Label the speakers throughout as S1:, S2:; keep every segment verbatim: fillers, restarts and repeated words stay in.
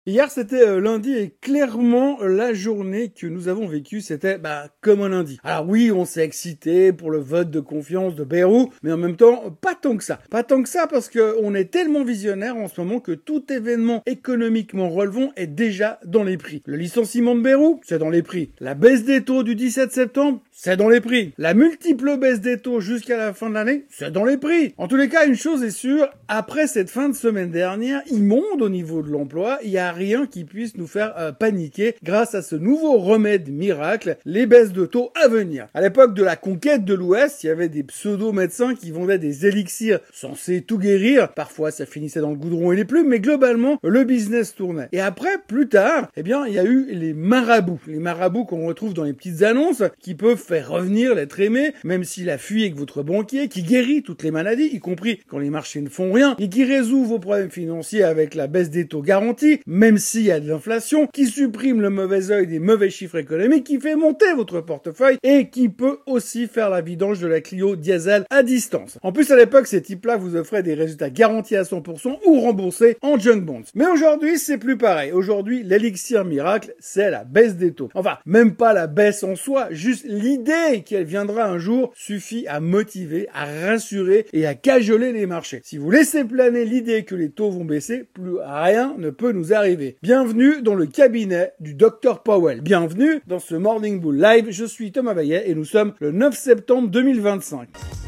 S1: Hier, c'était euh, lundi et clairement la journée que nous avons vécue, c'était bah, comme un lundi. Alors oui, on s'est excité pour le vote de confiance de Bayrou, mais en même temps, pas tant que ça. Pas tant que ça parce que on est tellement visionnaire en ce moment que tout événement économiquement relevant est déjà dans les prix. Le licenciement de Bayrou, c'est dans les prix. La baisse des taux du dix-sept septembre, c'est dans les prix. La multiple baisse des taux jusqu'à la fin de l'année, c'est dans les prix. En tous les cas, une chose est sûre, après cette fin de semaine dernière, immonde au niveau de l'emploi, il y a rien qui puisse nous faire euh, paniquer grâce à ce nouveau remède miracle, les baisses de taux à venir. À l'époque de la conquête de l'Ouest, il y avait des pseudo-médecins qui vendaient des élixirs censés tout guérir. Parfois, ça finissait dans le goudron et les plumes, mais globalement, le business tournait. Et après, plus tard, eh bien, il y a eu les marabouts. Les marabouts qu'on retrouve dans les petites annonces, qui peuvent faire revenir l'être aimé, même s'il a fui avec votre banquier, qui guérit toutes les maladies, y compris quand les marchés ne font rien, et qui résout vos problèmes financiers avec la baisse des taux garantis, même s'il y a de l'inflation, qui supprime le mauvais œil des mauvais chiffres économiques, qui fait monter votre portefeuille et qui peut aussi faire la vidange de la Clio diesel à distance. En plus, à l'époque, ces types-là vous offraient des résultats garantis à cent pour cent ou remboursés en junk bonds. Mais aujourd'hui, c'est plus pareil. Aujourd'hui, l'élixir miracle, c'est la baisse des taux. Enfin, même pas la baisse en soi, juste l'idée qu'elle viendra un jour suffit à motiver, à rassurer et à cajoler les marchés. Si vous laissez planer l'idée que les taux vont baisser, plus rien ne peut nous arriver. Bienvenue dans le cabinet du docteur Powell. Bienvenue dans ce Morning Bull Live. Je suis Thomas Baillet et nous sommes le neuf septembre deux mille vingt-cinq.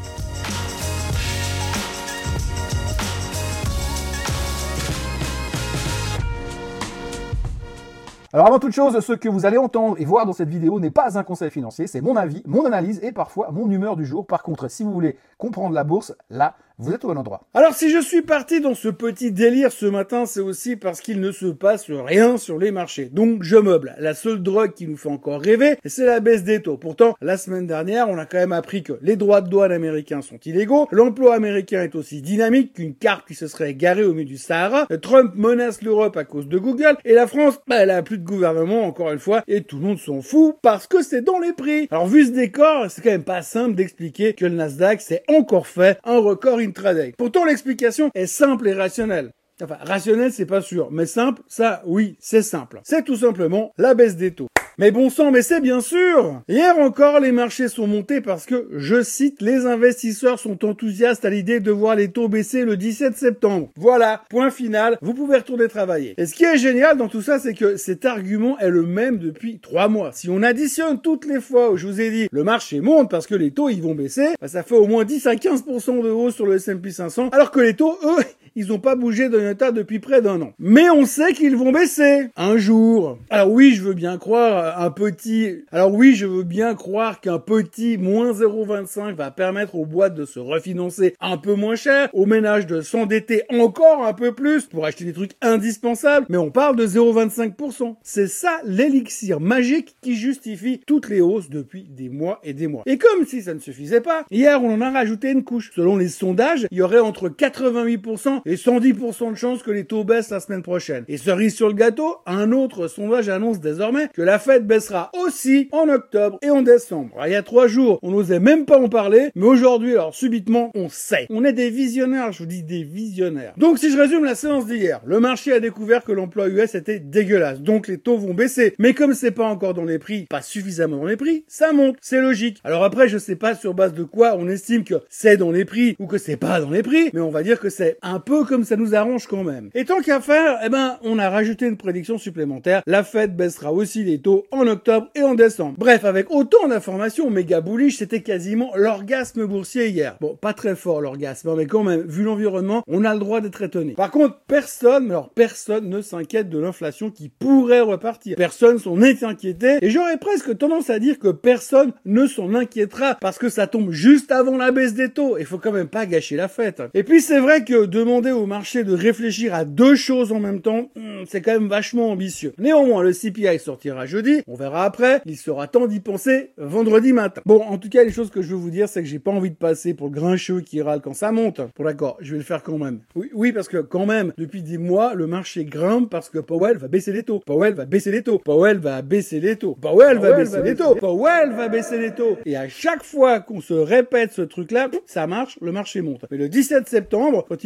S2: Alors avant toute chose, ce que vous allez entendre et voir dans cette vidéo n'est pas un conseil financier, c'est mon avis, mon analyse et parfois mon humeur du jour. Par contre, si vous voulez comprendre la bourse, là, vous êtes au bon endroit.
S1: Alors si je suis parti dans ce petit délire ce matin, c'est aussi parce qu'il ne se passe rien sur les marchés. Donc je meuble. La seule drogue qui nous fait encore rêver, c'est la baisse des taux. Pourtant, la semaine dernière, on a quand même appris que les droits de douane américains sont illégaux, l'emploi américain est aussi dynamique qu'une carte qui se serait égarée au milieu du Sahara, Trump menace l'Europe à cause de Google, et la France, bah, elle a plus de gouvernement encore une fois, et tout le monde s'en fout parce que c'est dans les prix. Alors vu ce décor, c'est quand même pas simple d'expliquer que le Nasdaq s'est encore fait un record intraday. Pourtant l'explication est simple et rationnelle. Enfin, rationnel, c'est pas sûr, mais simple, ça, oui, c'est simple. C'est tout simplement la baisse des taux. Mais bon sang, mais c'est bien sûr! Hier encore, les marchés sont montés parce que, je cite, les investisseurs sont enthousiastes à l'idée de voir les taux baisser le dix-sept septembre. Voilà, point final, vous pouvez retourner travailler. Et ce qui est génial dans tout ça, c'est que cet argument est le même depuis trois mois. Si on additionne toutes les fois où je vous ai dit, le marché monte parce que les taux, ils vont baisser, bah, ça fait au moins dix à quinze pour cent de hausse sur le S and P cinq cents, alors que les taux, eux, ils ont pas bougé d'un état depuis près d'un an. Mais on sait qu'ils vont baisser. Un jour. Alors oui, je veux bien croire un petit... Alors oui, je veux bien croire qu'un petit moins zéro virgule vingt-cinq va permettre aux boîtes de se refinancer un peu moins cher, aux ménages de s'endetter encore un peu plus pour acheter des trucs indispensables. Mais on parle de zéro virgule vingt-cinq pour cent. C'est ça l'élixir magique qui justifie toutes les hausses depuis des mois et des mois. Et comme si ça ne suffisait pas, hier on en a rajouté une couche. Selon les sondages, il y aurait entre quatre-vingt-huit pour cent et cent dix pour cent de chances que les taux baissent la semaine prochaine. Et cerise sur le gâteau, un autre sondage annonce désormais que la Fed baissera aussi en octobre et en décembre. Alors, il y a trois jours, on n'osait même pas en parler, mais aujourd'hui, alors subitement, on sait. On est des visionnaires, je vous dis des visionnaires. Donc si je résume la séance d'hier, le marché a découvert que l'emploi U S était dégueulasse, donc les taux vont baisser. Mais comme c'est pas encore dans les prix, pas suffisamment dans les prix, ça monte, c'est logique. Alors après, je sais pas sur base de quoi on estime que c'est dans les prix ou que c'est pas dans les prix, mais on va dire que c'est un peu comme ça nous arrange quand même. Et tant qu'à faire, eh ben, on a rajouté une prédiction supplémentaire. La Fed baissera aussi les taux en octobre et en décembre. Bref, avec autant d'informations méga bullish, c'était quasiment l'orgasme boursier hier. Bon, pas très fort l'orgasme, mais quand même, vu l'environnement, on a le droit d'être étonné. Par contre, personne, alors personne ne s'inquiète de l'inflation qui pourrait repartir. Personne s'en est inquiété, et j'aurais presque tendance à dire que personne ne s'en inquiétera, parce que ça tombe juste avant la baisse des taux. Il faut quand même pas gâcher la fête. Et puis c'est vrai que demander au marché de réfléchir à deux choses en même temps, hmm, c'est quand même vachement ambitieux. Néanmoins, le C P I sortira jeudi, on verra après, il sera temps d'y penser vendredi matin. Bon, en tout cas, les choses que je veux vous dire, c'est que j'ai pas envie de passer pour le grincheux qui râle quand ça monte. Bon d'accord, je vais le faire quand même. Oui, oui, parce que quand même, depuis des mois, le marché grimpe parce que Powell va baisser les taux. Powell va baisser les taux. Powell va baisser les taux. Powell va baisser les taux. Powell va baisser les taux. Et à chaque fois qu'on se répète ce truc-là, ça marche, le marché monte. Mais le dix-sept septembre, quand il le fera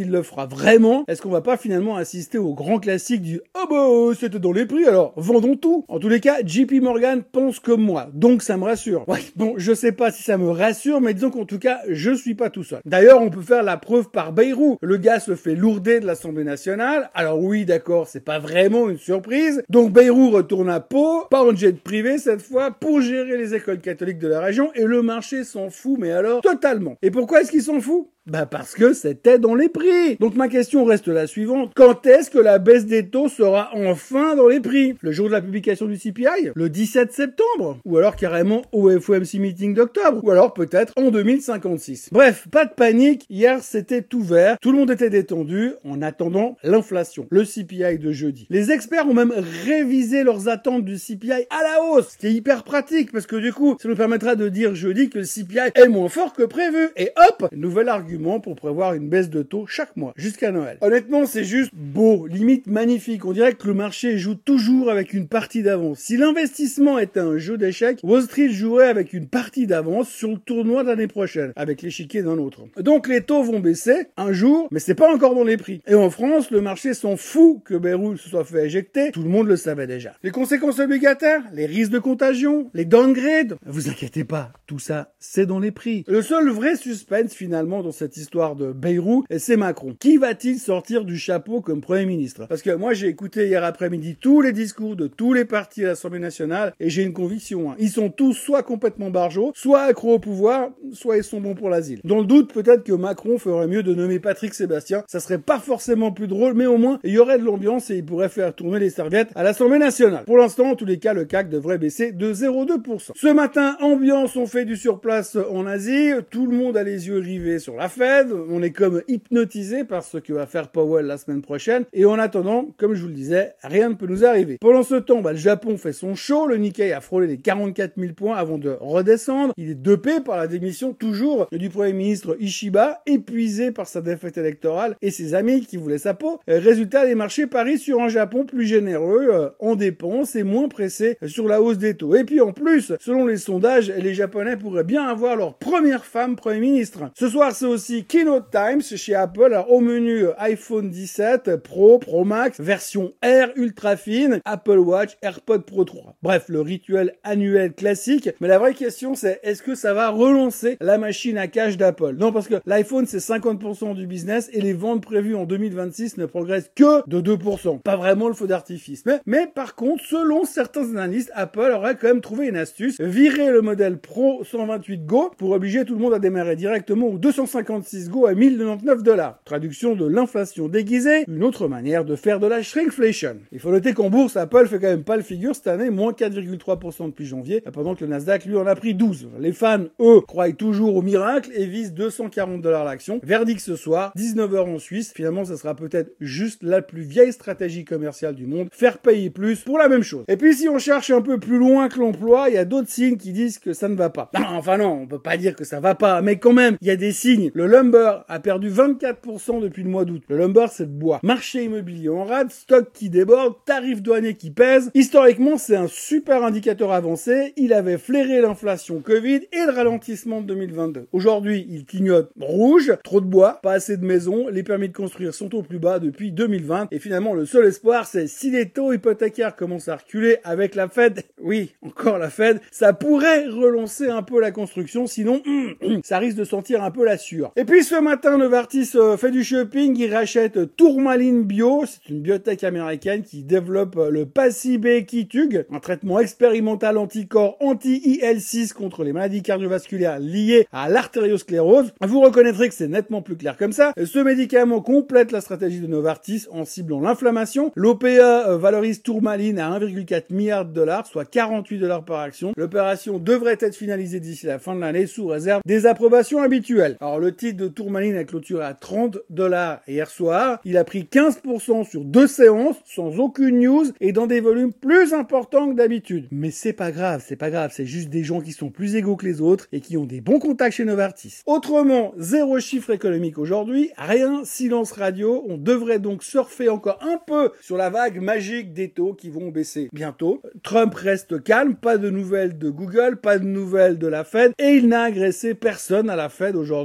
S1: vraiment? Est-ce qu'on va pas finalement assister au grand classique du « Ah bah, c'était dans les prix, alors vendons tout ». En tous les cas, J P Morgan pense comme moi, donc ça me rassure. Ouais, bon, je sais pas si ça me rassure, mais disons qu'en tout cas, je suis pas tout seul. D'ailleurs, on peut faire la preuve par Bayrou. Le gars se fait lourder de l'Assemblée nationale. Alors oui, d'accord, c'est pas vraiment une surprise. Donc Bayrou retourne à Pau, pas en jet privé cette fois, pour gérer les écoles catholiques de la région, et le marché s'en fout, mais alors totalement. Et pourquoi est-ce qu'il s'en fout? Bah parce que c'était dans les prix. Donc ma question reste la suivante. Quand est-ce que la baisse des taux sera enfin dans les prix? Le jour de la publication du C P I? Le dix-sept septembre? Ou alors carrément au F O M C meeting d'octobre? Ou alors peut-être en deux mille cinquante-six? Bref, pas de panique. Hier c'était tout vert. Tout le monde était détendu en attendant l'inflation. Le C P I de jeudi. Les experts ont même révisé leurs attentes du C P I à la hausse. Ce qui est hyper pratique parce que du coup, ça nous permettra de dire jeudi que le C P I est moins fort que prévu. Et hop, nouvel argument pour prévoir une baisse de taux chaque mois, jusqu'à Noël. Honnêtement, c'est juste beau, limite magnifique. On dirait que le marché joue toujours avec une partie d'avance. Si l'investissement était un jeu d'échecs, Wall Street jouerait avec une partie d'avance sur le tournoi de l'année prochaine, avec l'échiquier d'un autre. Donc les taux vont baisser un jour, mais c'est pas encore dans les prix. Et en France, le marché s'en fout que Bayrou se soit fait éjecter, tout le monde le savait déjà. Les conséquences obligataires, les risques de contagion, les downgrades, vous inquiétez pas, tout ça, c'est dans les prix. Le seul vrai suspense finalement dans cette histoire de Bayrou, c'est Macron. Qui va-t-il sortir du chapeau comme Premier ministre? Parce que moi, j'ai écouté hier après-midi tous les discours de tous les partis à l'Assemblée nationale et j'ai une conviction. Hein. Ils sont tous soit complètement barjots, soit accros au pouvoir, soit ils sont bons pour l'asile. Dans le doute, peut-être que Macron ferait mieux de nommer Patrick Sébastien. Ça serait pas forcément plus drôle, mais au moins, il y aurait de l'ambiance et il pourrait faire tourner les serviettes à l'Assemblée nationale. Pour l'instant, en tous les cas, le C A C devrait baisser de zéro virgule deux pour cent. Ce matin, ambiance, on fait du surplace en Asie. Tout le monde a les yeux rivés sur la Fed, on est comme hypnotisé par ce que va faire Powell la semaine prochaine, et en attendant, comme je vous le disais, rien ne peut nous arriver. Pendant ce temps, bah, le Japon fait son show, le Nikkei a frôlé les quarante-quatre mille points avant de redescendre, il est dopé par la démission toujours du Premier ministre Ishiba, épuisé par sa défaite électorale et ses amis qui voulaient sa peau. Résultat, les marchés parient sur un Japon plus généreux euh, en dépenses et moins pressé sur la hausse des taux. Et puis en plus, selon les sondages, les Japonais pourraient bien avoir leur première femme Premier ministre. Ce soir, c'est aussi Keynote Times chez Apple. Alors, au menu iPhone dix-sept Pro, Pro Max, version Air ultra fine, Apple Watch, AirPods Pro trois. Bref, le rituel annuel classique. Mais la vraie question, c'est est-ce que ça va relancer la machine à cash d'Apple? Non, parce que l'iPhone, c'est cinquante pour cent du business et les ventes prévues en deux mille vingt-six ne progressent que de deux pour cent. Pas vraiment le feu d'artifice. Mais, mais par contre, selon certains analystes, Apple aurait quand même trouvé une astuce. Virer le modèle Pro cent vingt-huit Go pour obliger tout le monde à démarrer directement au deux cent cinquante-six Go à mille quatre-vingt-dix-neuf dollars. Traduction de l'inflation déguisée, une autre manière de faire de la shrinkflation. Il faut noter qu'en bourse, Apple fait quand même pas le figure cette année, moins quatre virgule trois pour cent depuis janvier, pendant que le Nasdaq, lui, en a pris douze. Les fans, eux, croient toujours au miracle et visent deux cent quarante dollars l'action. Verdict ce soir, dix-neuf heures en Suisse. Finalement, ça sera peut-être juste la plus vieille stratégie commerciale du monde, faire payer plus pour la même chose. Et puis, si on cherche un peu plus loin que l'emploi, il y a d'autres signes qui disent que ça ne va pas. Non, enfin non, on peut pas dire que ça va pas, mais quand même, il y a des signes. Le lumber a perdu vingt-quatre pour cent depuis le mois d'août. Le lumber, c'est le bois. Marché immobilier en rade, stock qui déborde, tarifs douaniers qui pèsent. Historiquement, c'est un super indicateur avancé. Il avait flairé l'inflation Covid et le ralentissement de deux mille vingt-deux. Aujourd'hui, il clignote rouge, trop de bois, pas assez de maisons, les permis de construire sont au plus bas depuis deux mille vingt. Et finalement, le seul espoir, c'est si les taux hypothécaires commencent à reculer avec la Fed, oui, encore la Fed, ça pourrait relancer un peu la construction, sinon, hum, hum, ça risque de sentir un peu la sueur. Et puis ce matin, Novartis euh, fait du shopping, il rachète Tourmaline Bio, c'est une biotech américaine qui développe euh, le Pacibekitug, un traitement expérimental anticorps anti-I L six contre les maladies cardiovasculaires liées à l'artériosclérose. Vous reconnaîtrez que c'est nettement plus clair comme ça. Ce médicament complète la stratégie de Novartis en ciblant l'inflammation. L'O P A euh, valorise Tourmaline à un virgule quatre milliard de dollars, soit quarante-huit dollars par action. L'opération devrait être finalisée d'ici la fin de l'année sous réserve des approbations habituelles. Alors le titre de Tourmaline a clôturé à trente dollars hier soir. Il a pris quinze pour cent sur deux séances, sans aucune news et dans des volumes plus importants que d'habitude. Mais c'est pas grave, c'est pas grave, c'est juste des gens qui sont plus égaux que les autres et qui ont des bons contacts chez Novartis. Autrement, zéro chiffre économique aujourd'hui, rien, silence radio. On devrait donc surfer encore un peu sur la vague magique des taux qui vont baisser bientôt. Trump reste calme, pas de nouvelles de Google, pas de nouvelles de la Fed et il n'a agressé personne à la Fed aujourd'hui sur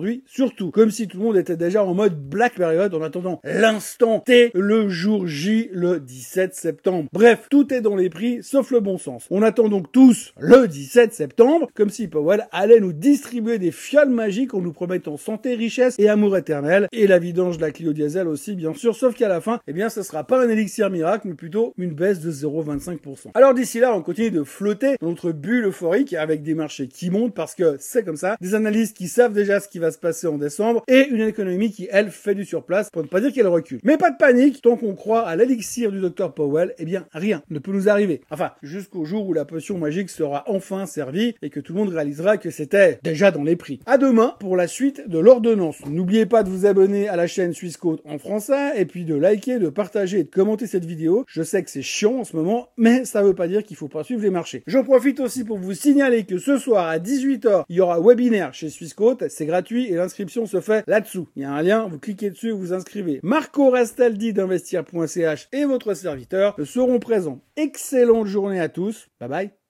S1: surtout, comme si tout le monde était déjà en mode Black Period en attendant l'instant T, le jour J, le dix-sept septembre. Bref, tout est dans les prix, sauf le bon sens. On attend donc tous le dix-sept septembre, comme si Powell allait nous distribuer des fioles magiques en nous promettant santé, richesse et amour éternel, et la vidange de la Clio Diesel aussi, bien sûr, sauf qu'à la fin, eh bien, ce sera pas un élixir miracle, mais plutôt une baisse de zéro virgule vingt-cinq pour cent. Alors d'ici là, on continue de flotter dans notre bulle euphorique avec des marchés qui montent parce que c'est comme ça, des analystes qui savent déjà ce qui va se passer en décembre et une économie qui, elle, fait du surplace pour ne pas dire qu'elle recule. Mais pas de panique, tant qu'on croit à l'élixir du docteur Powell, eh bien, rien ne peut nous arriver. Enfin, jusqu'au jour où la potion magique sera enfin servie et que tout le monde réalisera que c'était déjà dans les prix. À demain pour la suite de l'ordonnance. N'oubliez pas de vous abonner à la chaîne Swissquote en français et puis de liker, de partager et de commenter cette vidéo. Je sais que c'est chiant en ce moment, mais ça veut pas dire qu'il faut pas suivre les marchés. J'en profite aussi pour vous signaler que ce soir à dix-huit heures, il y aura un webinaire chez Swissquote, c'est gratuit et l'inscription se fait là-dessous. Il y a un lien, vous cliquez dessus, vous vous inscrivez. Marco Rastaldi d'investir point c h et votre serviteur seront présents. Excellente journée à tous. Bye bye.